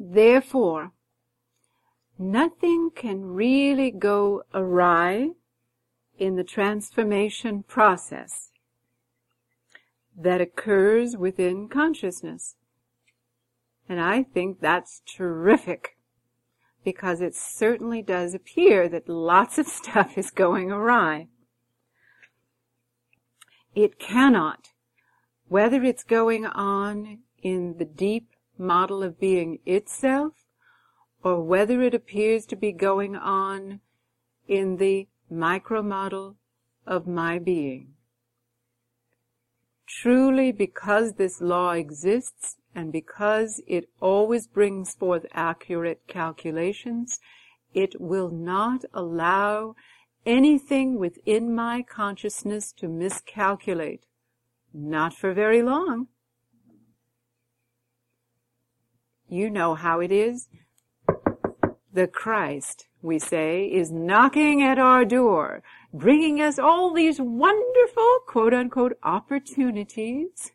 Therefore, nothing can really go awry in the transformation process that occurs within consciousness. And I think that's terrific, because it certainly does appear that lots of stuff is going awry. It cannot, whether it's going on in the deep model of being itself, or whether it appears to be going on in the micro model of my being. Truly, because this law exists, and because it always brings forth accurate calculations, it will not allow anything within my consciousness to miscalculate. Not for very long. You know how it is. The Christ, we say, is knocking at our door, bringing us all these wonderful, quote-unquote, opportunities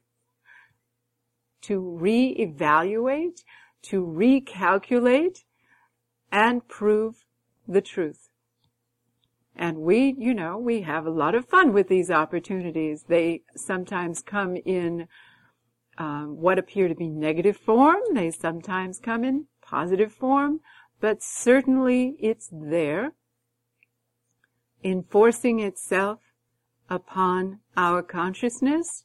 to reevaluate, to recalculate, and prove the truth. And we have a lot of fun with these opportunities. They sometimes come in what appear to be negative form. They sometimes come in positive form. But certainly it's there, enforcing itself upon our consciousness,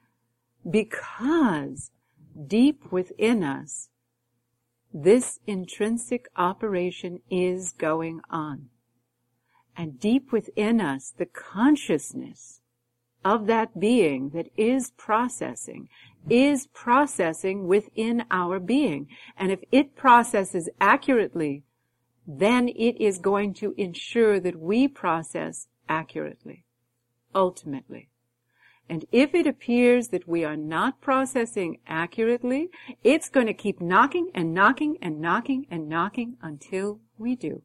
because deep within us, this intrinsic operation is going on. And deep within us, the consciousness of that being that is processing within our being. And if it processes accurately, then it is going to ensure that we process accurately, ultimately. And if it appears that we are not processing accurately, it's going to keep knocking and knocking and knocking and knocking until we do.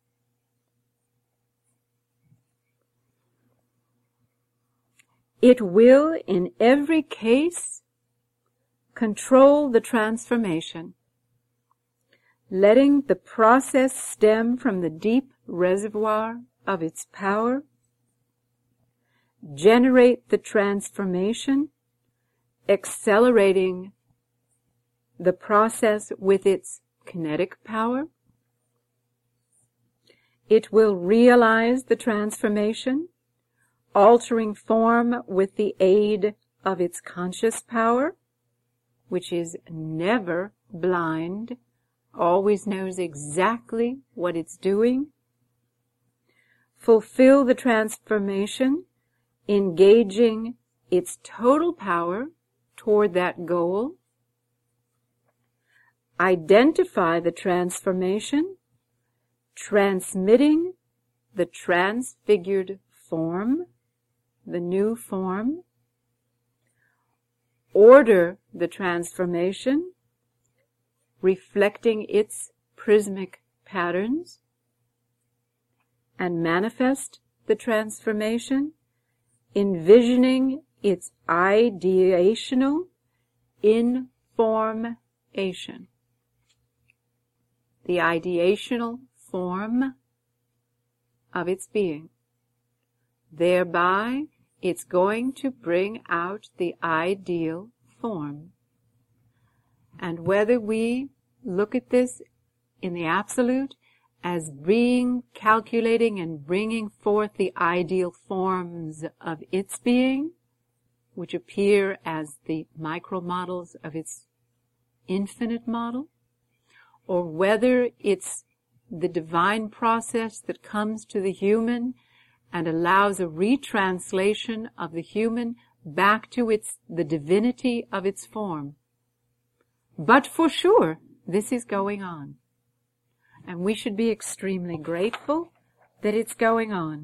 It will, in every case, control the transformation, letting the process stem from the deep reservoir of its power, generate the transformation, accelerating the process with its kinetic power. It will realize the transformation, altering form with the aid of its conscious power, which is never blind, always knows exactly what it's doing. Fulfill the transformation, engaging its total power toward that goal. Identify the transformation, transmitting the transfigured form, the new form. Order the transformation, reflecting its prismic patterns, and manifest the transformation, envisioning its ideational information. The ideational form of its being. Thereby, it's going to bring out the ideal form. And whether we look at this in the absolute as being, calculating and bringing forth the ideal forms of its being, which appear as the micro models of its infinite model, or whether it's the divine process that comes to the human and allows a retranslation of the human back to the divinity of its form. But for sure, this is going on. And we should be extremely grateful that it's going on.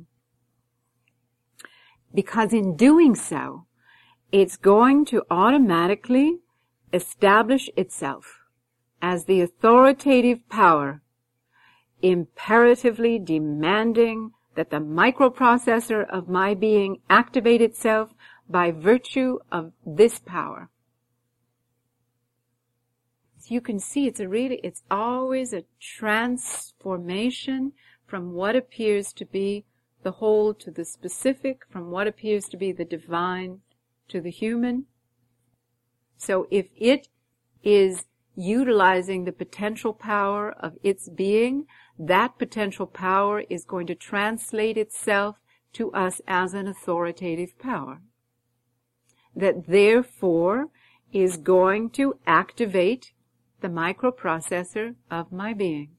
Because in doing so, it's going to automatically establish itself as the authoritative power, imperatively demanding that the microprocessor of my being activate itself by virtue of this power. you can see it's always a transformation from what appears to be the whole to the specific, from what appears to be the divine to the human. So if it is utilizing the potential power of its being, that potential power is going to translate itself to us as an authoritative power. That therefore is going to activate the microprocessor of my being.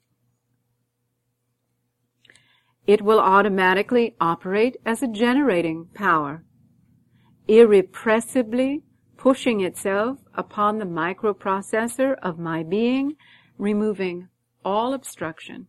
It will automatically operate as a generating power, irrepressibly pushing itself upon the microprocessor of my being, removing all obstruction.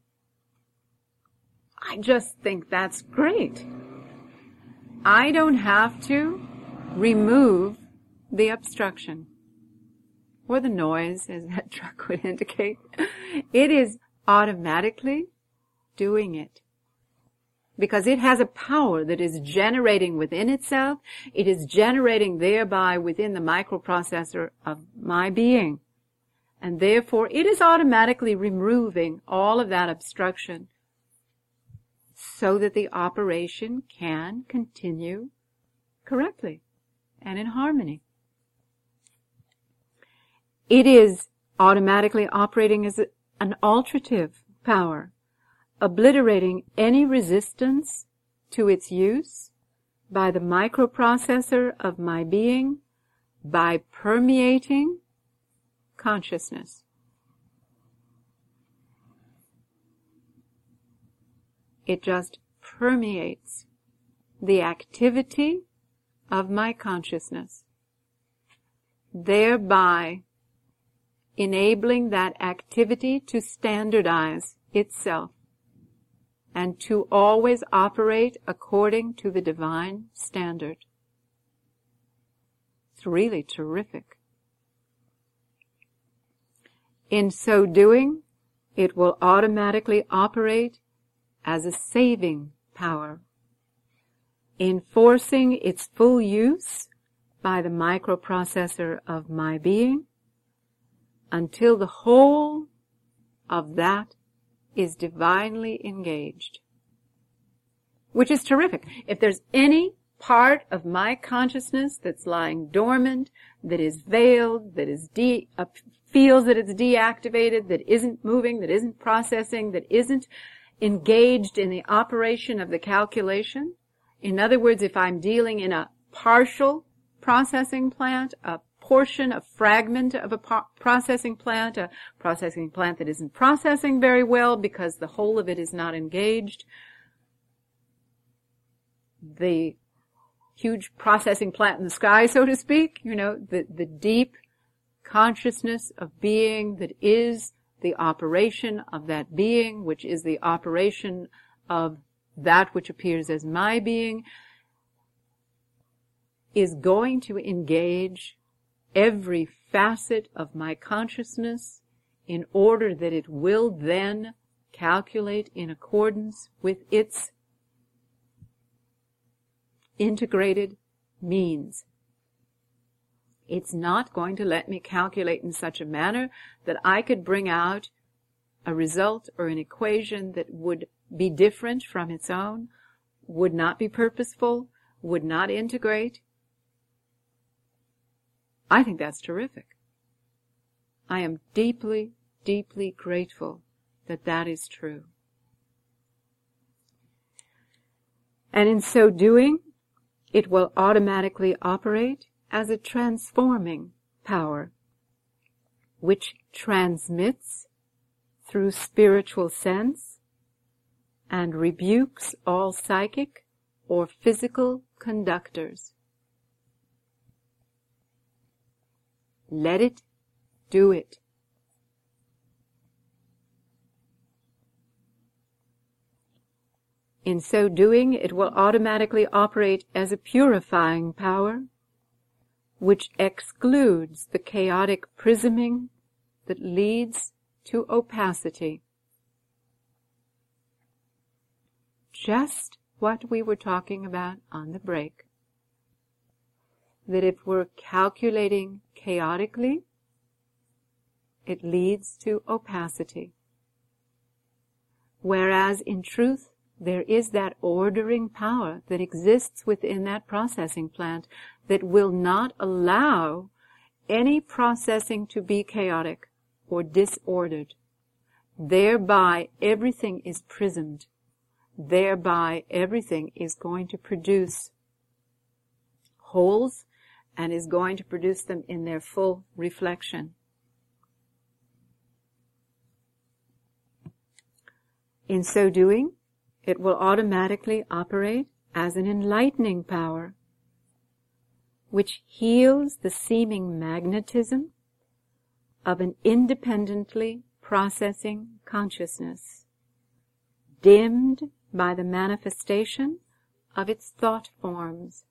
I just think that's great. I don't have to remove the obstruction or the noise, as that truck would indicate. It is automatically doing it because it has a power that is generating within itself. It is generating thereby within the microprocessor of my being. And therefore, it is automatically removing all of that obstruction so that the operation can continue correctly and in harmony. It is automatically operating as an alterative power, obliterating any resistance to its use by the microprocessor of my being, by permeating consciousness. It just permeates the activity of my consciousness, thereby enabling that activity to standardize itself and to always operate according to the divine standard. It's really terrific. In so doing, it will automatically operate as a saving power, enforcing its full use by the microprocessor of my being until the whole of that is divinely engaged. Which is terrific. If there's any part of my consciousness that's lying dormant, that is veiled, that is feels that it's deactivated, that isn't moving, that isn't processing, that isn't engaged in the operation of the calculation. In other words, if I'm dealing in a partial processing plant, a portion, a fragment of a processing plant that isn't processing very well because the whole of it is not engaged, the huge processing plant in the sky, so to speak, the deep consciousness of being that is the operation of that being, which is the operation of that which appears as my being, is going to engage every facet of my consciousness in order that it will then calculate in accordance with its integrated means. It's not going to let me calculate in such a manner that I could bring out a result or an equation that would be different from its own, would not be purposeful, would not integrate. I think that's terrific. I am deeply, deeply grateful that that is true. And in so doing, it will automatically operate as a transforming power, which transmits through spiritual sense and rebukes all psychic or physical conductors. Let it do it. In so doing, it will automatically operate as a purifying power, which excludes the chaotic prisming that leads to opacity. Just what we were talking about on the break. That if we're calculating chaotically, it leads to opacity. Whereas in truth, there is that ordering power that exists within that processing plant that will not allow any processing to be chaotic or disordered. Thereby, everything is prismed. Thereby, everything is going to produce wholes and is going to produce them in their full reflection. In so doing, it will automatically operate as an enlightening power, which heals the seeming magnetism of an independently processing consciousness, dimmed by the manifestation of its thought forms.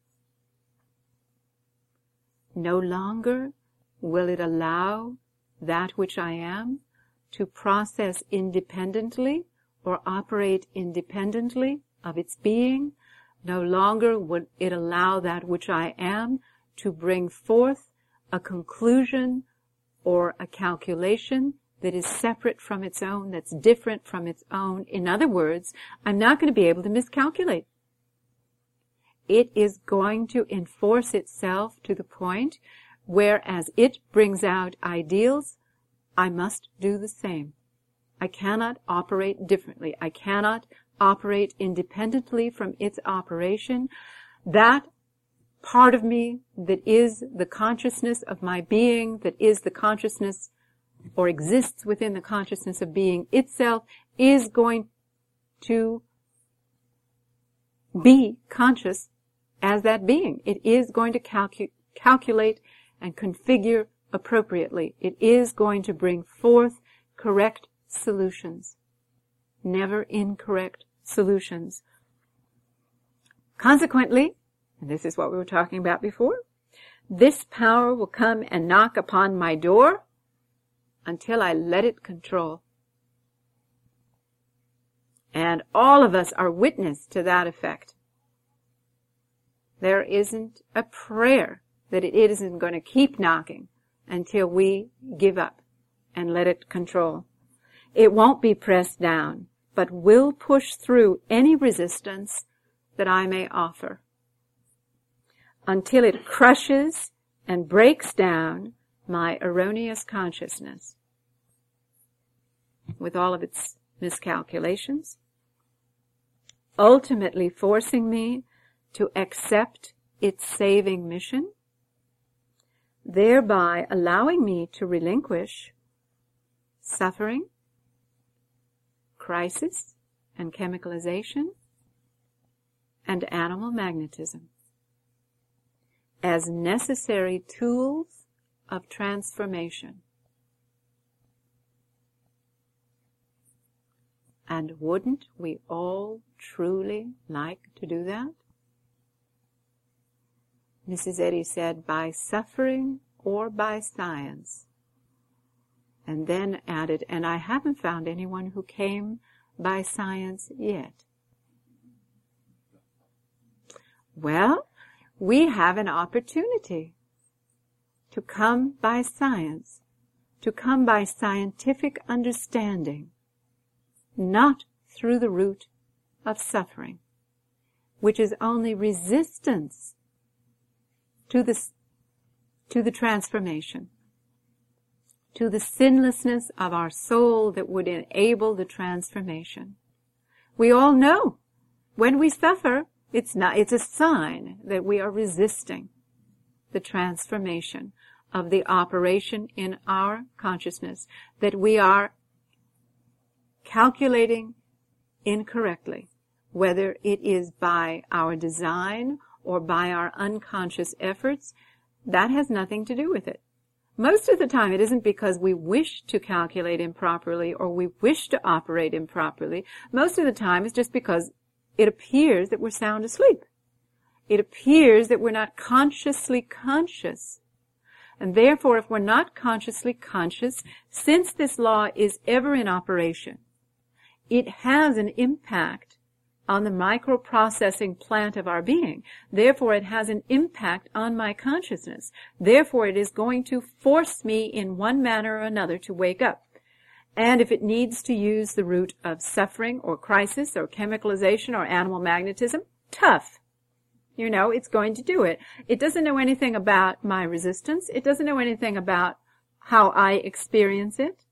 No longer will it allow that which I am to process independently or operate independently of its being. No longer would it allow that which I am to bring forth a conclusion or a calculation that is separate from its own, that's different from its own. In other words, I'm not going to be able to miscalculate. It is going to enforce itself to the point where as it brings out ideals, I must do the same. I cannot operate differently. I cannot operate independently from its operation. That part of me that is the consciousness of my being, that is the consciousness or exists within the consciousness of being itself, is going to be conscious as that being. It is going to calculate and configure appropriately. It is going to bring forth correct solutions, never incorrect solutions. Consequently, and this is what we were talking about before, this power will come and knock upon my door until I let it control. And all of us are witness to that effect. There isn't a prayer that it isn't going to keep knocking until we give up and let it control. It won't be pressed down, but will push through any resistance that I may offer until it crushes and breaks down my erroneous consciousness with all of its miscalculations, ultimately forcing me to accept its saving mission, thereby allowing me to relinquish suffering, crisis and chemicalization, and animal magnetism as necessary tools of transformation. And wouldn't we all truly like to do that? Mrs. Eddy said, by suffering or by science. And then added, and I haven't found anyone who came by science yet. Well, we have an opportunity to come by science, to come by scientific understanding, not through the route of suffering, which is only resistance to the transformation, to the sinlessness of our soul that would enable the transformation. We all know when we suffer, it's a sign that we are resisting the transformation of the operation in our consciousness, that we are calculating incorrectly, whether it is by our design or by our unconscious efforts. That has nothing to do with it. Most of the time, it isn't because we wish to calculate improperly or we wish to operate improperly. Most of the time, it's just because it appears that we're sound asleep. It appears that we're not consciously conscious. And therefore, if we're not consciously conscious, since this law is ever in operation, it has an impact on the microprocessing plant of our being. Therefore, it has an impact on my consciousness. Therefore, it is going to force me in one manner or another to wake up. And if it needs to use the route of suffering or crisis or chemicalization or animal magnetism, tough. You know, it's going to do it. It doesn't know anything about my resistance. It doesn't know anything about how I experience it.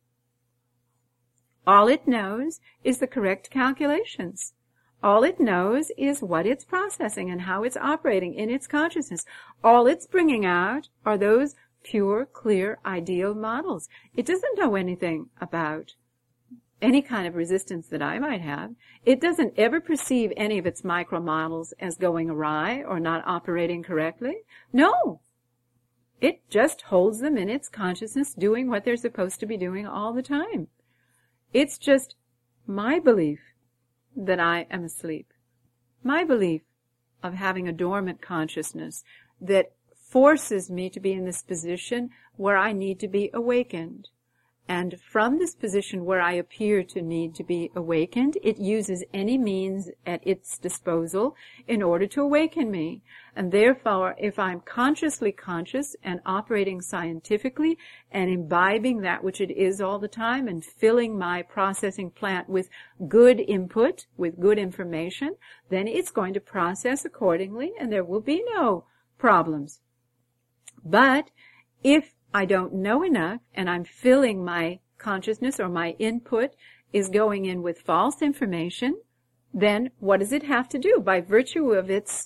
All it knows is the correct calculations. All it knows is what it's processing and how it's operating in its consciousness. All it's bringing out are those pure, clear, ideal models. It doesn't know anything about any kind of resistance that I might have. It doesn't ever perceive any of its micro models as going awry or not operating correctly. No. It just holds them in its consciousness, doing what they're supposed to be doing all the time. It's just my belief that I am asleep. My belief of having a dormant consciousness that forces me to be in this position where I need to be awakened. And from this position where I appear to need to be awakened, it uses any means at its disposal in order to awaken me. And therefore, if I'm consciously conscious and operating scientifically and imbibing that which it is all the time and filling my processing plant with good input, with good information, then it's going to process accordingly and there will be no problems. But if I don't know enough and I'm filling my consciousness or my input is going in with false information, then what does it have to do? By virtue of its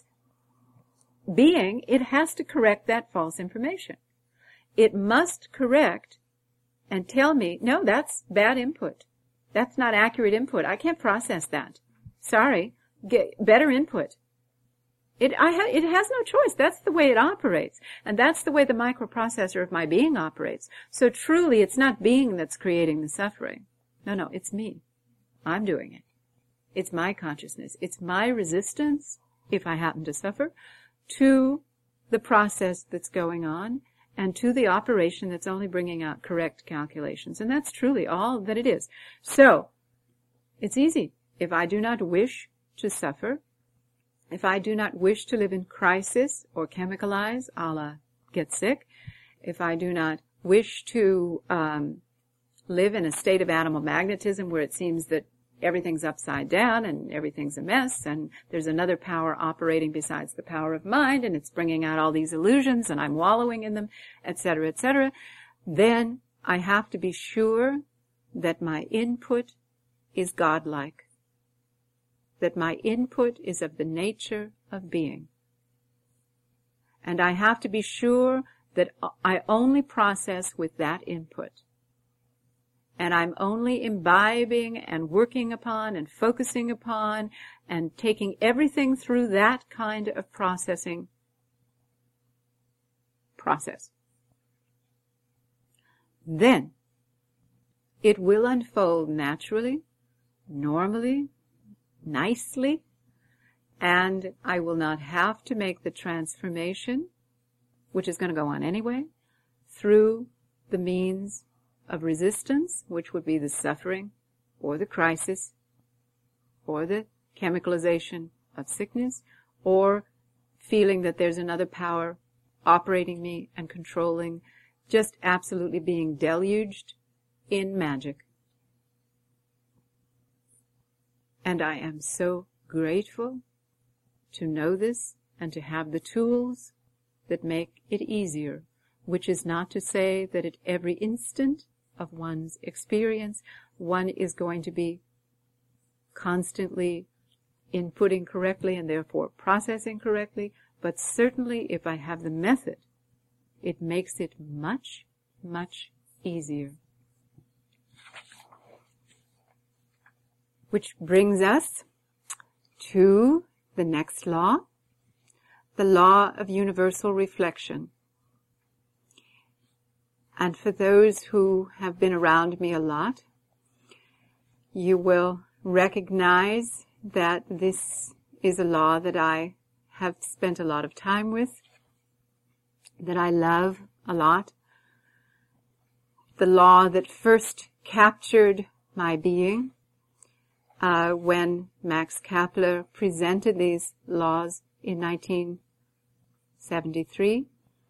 being, it has to correct that false information. It must correct and tell me, no, that's bad input. That's not accurate input. I can't process that. Sorry. Get better input. It has no choice. That's the way it operates. And that's the way the microprocessor of my being operates. So truly, it's not being that's creating the suffering. No, it's me. I'm doing it. It's my consciousness. It's my resistance, if I happen to suffer, to the process that's going on and to the operation that's only bringing out correct calculations. And that's truly all that it is. So, it's easy. If I do not wish to suffer, if I do not wish to live in crisis or chemicalize, a la get sick, if I do not wish to live in a state of animal magnetism where it seems that everything's upside down and everything's a mess and there's another power operating besides the power of mind and it's bringing out all these illusions and I'm wallowing in them, etc., then I have to be sure that my input is godlike. That my input is of the nature of being. And I have to be sure that I only process with that input. And I'm only imbibing and working upon and focusing upon and taking everything through that kind of processing process. Then it will unfold naturally, normally, nicely, and I will not have to make the transformation, which is going to go on anyway, through the means of resistance, which would be the suffering or the crisis or the chemicalization of sickness or feeling that there's another power operating me and controlling, just absolutely being deluged in magic. And I am so grateful to know this and to have the tools that make it easier, which is not to say that at every instant of one's experience, one is going to be constantly inputting correctly and therefore processing correctly, but certainly if I have the method, it makes it much, much easier. Which brings us to the next law, the law of universal reflection. And for those who have been around me a lot, you will recognize that this is a law that I have spent a lot of time with, that I love a lot. The law that first captured my being when Max Kepler presented these laws in 1973.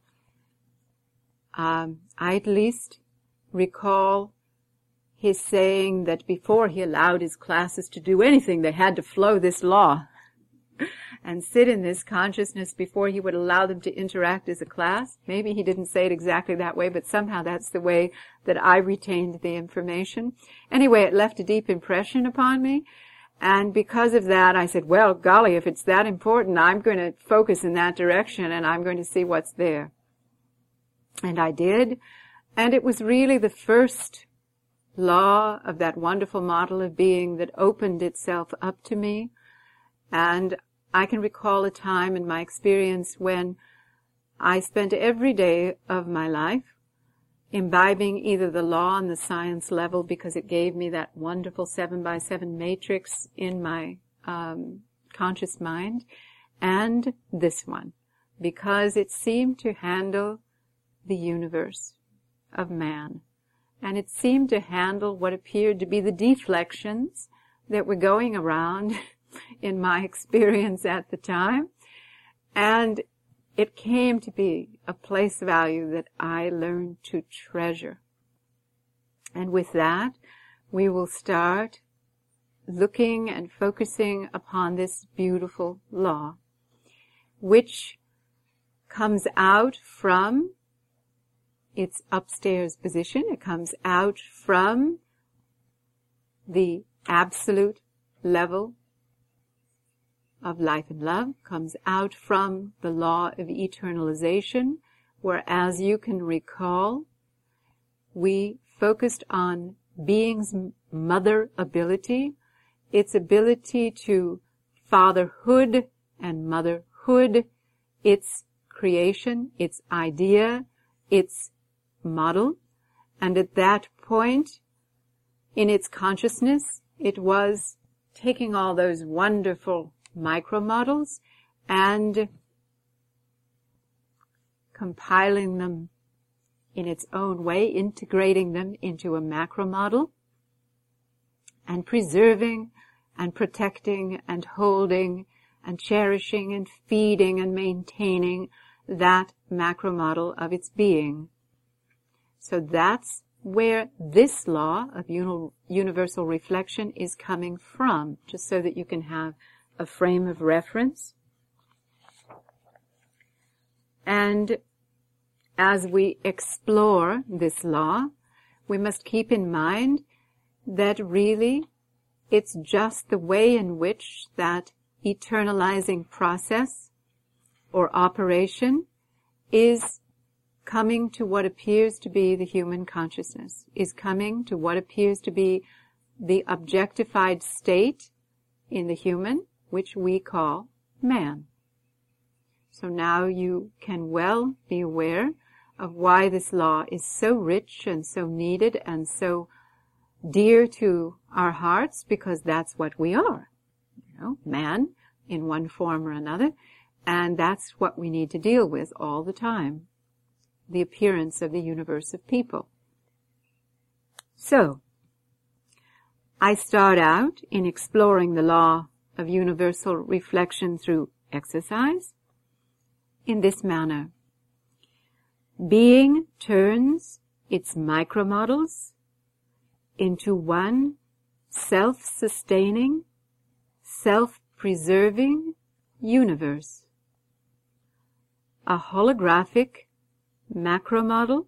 I at least recall his saying that before he allowed his classes to do anything, they had to flow this law and sit in this consciousness before he would allow them to interact as a class. Maybe he didn't say it exactly that way, but somehow that's the way that I retained the information. Anyway, it left a deep impression upon me. And because of that, I said, well, golly, if it's that important, I'm going to focus in that direction and I'm going to see what's there. And I did. And it was really the first law of that wonderful model of being that opened itself up to me. And I can recall a time in my experience when I spent every day of my life imbibing either the law on the science level because it gave me that wonderful 7x7 matrix in my conscious mind, and this one, because it seemed to handle the universe of man. And it seemed to handle what appeared to be the deflections that were going around in my experience at the time. And it came to be a place value that I learned to treasure. And with that, we will start looking and focusing upon this beautiful law, which comes out from its upstairs position. It comes out from the absolute level of life and love, comes out from the law of eternalization, where, as you can recall, we focused on being's mother ability, its ability to fatherhood and motherhood, its creation, its idea, its model. And at that point in its consciousness, it was taking all those wonderful micro models and compiling them in its own way, integrating them into a macro model, and preserving and protecting and holding and cherishing and feeding and maintaining that macro model of its being. So that's where this law of universal reflection is coming from, just so that you can have a frame of reference. And as we explore this law, we must keep in mind that really it's just the way in which that eternalizing process or operation is coming to what appears to be the human consciousness, is coming to what appears to be the objectified state in the human, which we call man. So now you can well be aware of why this law is so rich and so needed and so dear to our hearts, because that's what we are. Man in one form or another, and that's what we need to deal with all the time, the appearance of the universe of people. So, I start out in exploring the law of universal reflection through exercise in this manner. Being turns its micromodels into one self-sustaining, self-preserving universe. A holographic macromodel,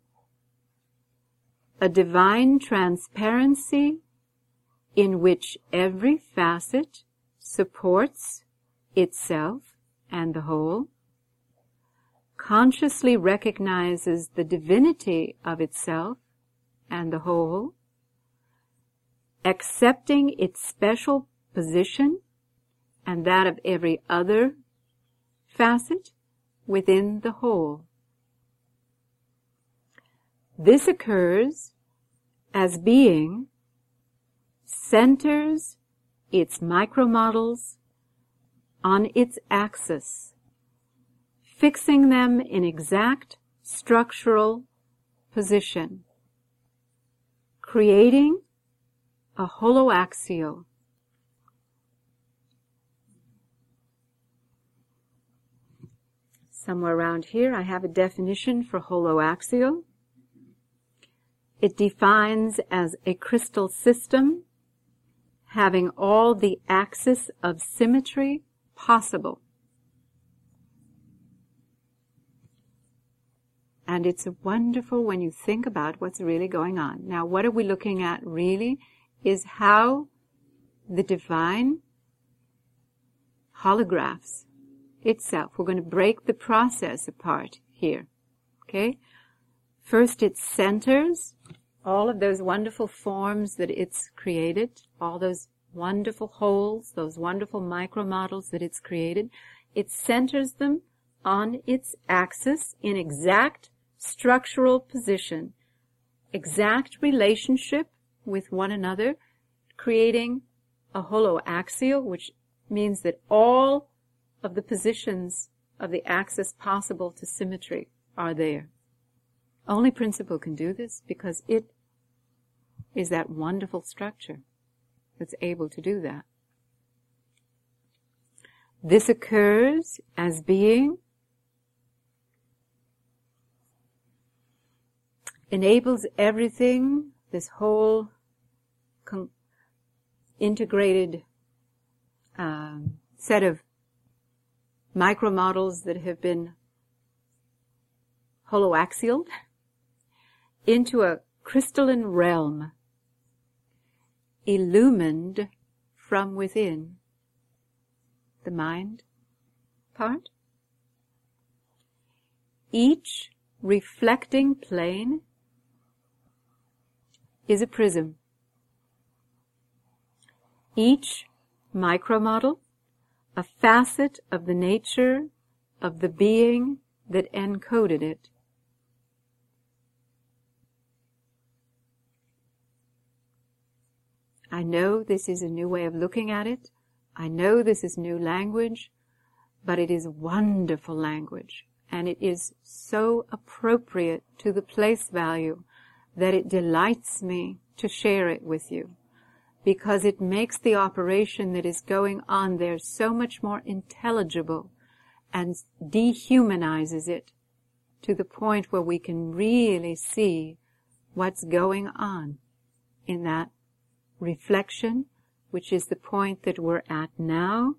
a divine transparency in which every facet supports itself and the whole, consciously recognizes the divinity of itself and the whole, accepting its special position and that of every other facet within the whole. This occurs as being centers its micromodels on its axis, fixing them in exact structural position, creating a holoaxial, somewhere around here, I have a definition for holoaxial. It defines as a crystal system having all the axis of symmetry possible. And it's wonderful when you think about what's really going on. Now, what are we looking at really is how the divine holographs itself. We're going to break the process apart here. Okay? First, it centers all of those wonderful forms that it's created, all those wonderful wholes, those wonderful micromodels that it's created. It centers them on its axis in exact structural position, exact relationship with one another, creating a holoaxial, which means that all of the positions of the axis possible to symmetry are there. Only principle can do this because it is that wonderful structure that's able to do that. This occurs as being enables everything, this whole integrated set of micromodels that have been holoaxial into a crystalline realm, illumined from within the mind part. Each reflecting plane is a prism. Each micromodel, a facet of the nature of the being that encoded it. I know this is a new way of looking at it. I know this is new language, but it is wonderful language, and it is so appropriate to the place value that it delights me to share it with you, because it makes the operation that is going on there so much more intelligible and dehumanizes it to the point where we can really see what's going on in that reflection, which is the point that we're at now.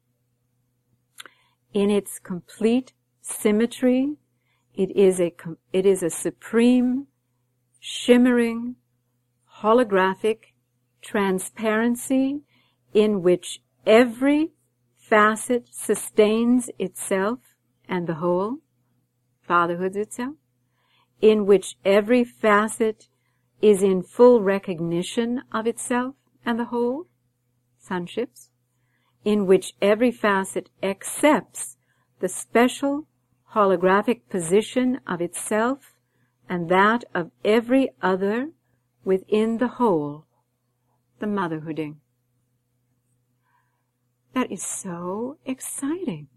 In its complete symmetry, it is a supreme, shimmering, holographic transparency in which every facet sustains itself and the whole, fatherhood itself, in which every facet is in full recognition of itself and the whole, sonships, in which every facet accepts the special holographic position of itself and that of every other within the whole, the motherhooding. That is so exciting.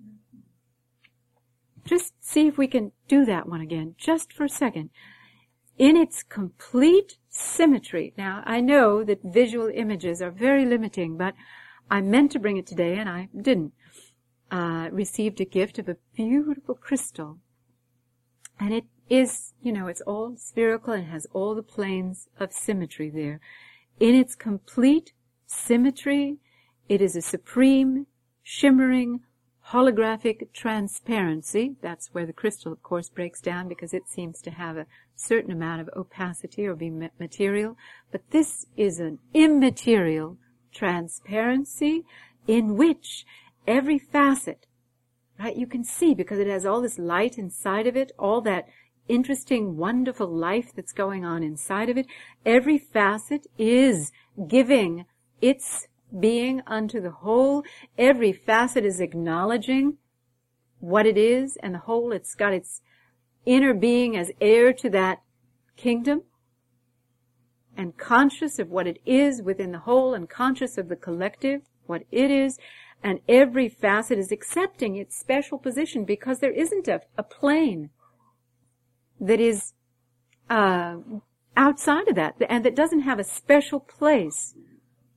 Just see if we can do that one again, just for a second. In its complete symmetry. Now, I know that visual images are very limiting, but I meant to bring it today and I didn't. Received a gift of a beautiful crystal. And it is, it's all spherical and has all the planes of symmetry there. In its complete symmetry, it is a supreme, shimmering, holographic transparency. That's where the crystal, of course, breaks down because it seems to have a certain amount of opacity or be material. But this is an immaterial transparency in which every facet, right, you can see because it has all this light inside of it, all that interesting, wonderful life that's going on inside of it. Every facet is giving its being unto the whole. Every facet is acknowledging what it is, and the whole, it's got its inner being as heir to that kingdom, and conscious of what it is within the whole, and conscious of the collective, what it is, and every facet is accepting its special position because there isn't a plane that is outside of that, and that doesn't have a special place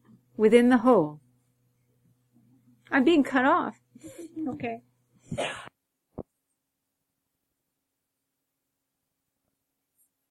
within the whole. I'm being cut off. Okay.